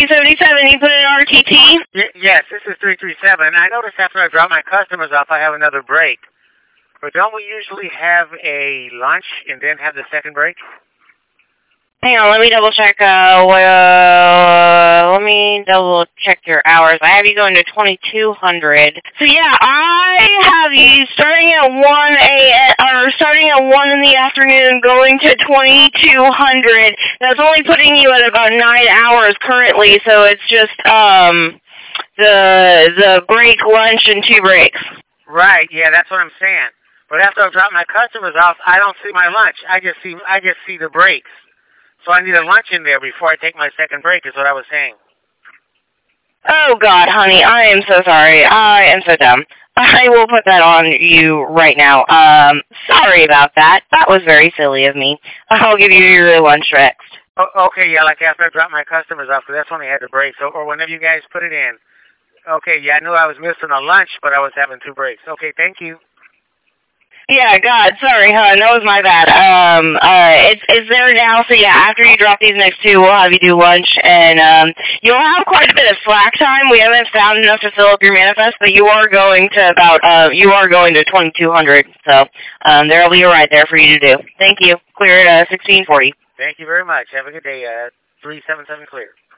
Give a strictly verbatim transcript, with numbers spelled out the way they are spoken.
three seventy-seven, you put in R T T? Y- yes, this is three three seven. I noticed after I drop my customers off, I have another break. But don't we usually have a lunch and then have the second break? Hang on, let me double check, uh, well, let me double check your hours. I have you going to twenty-two hundred. So yeah, I have you starting at one a.m., or starting at one in the afternoon, going to twenty-two hundred. That's only putting you at about nine hours currently, so it's just, um, the, the break, lunch, and two breaks. Right, yeah, that's what I'm saying. But after I drop my customers off, I don't see my lunch. I just see, I just see the breaks. So I need a lunch in there before I take my second break, is what I was saying. Oh, God, honey, I am so sorry. I am so dumb. I will put that on you right now. Um, sorry about that. That was very silly of me. I'll give you your lunch next. Oh, okay, yeah, like after I drop my customers off, because that's when I had the break. So, or whenever you guys put it in. Okay, yeah, I knew I was missing a lunch, but I was having two breaks. Okay, thank you. Yeah, God, sorry, hon, that was my bad. Um, uh, it's, it's there now, so yeah, after you drop these next two, we'll have you do lunch, and, um, you'll have quite a bit of slack time. We haven't found enough to fill up your manifest, but you are going to about, uh, you are going to twenty-two hundred, so, um, there'll be a ride there for you to do. Thank you. Clear at, uh, sixteen forty. Thank you very much. Have a good day, uh, three seven seven clear.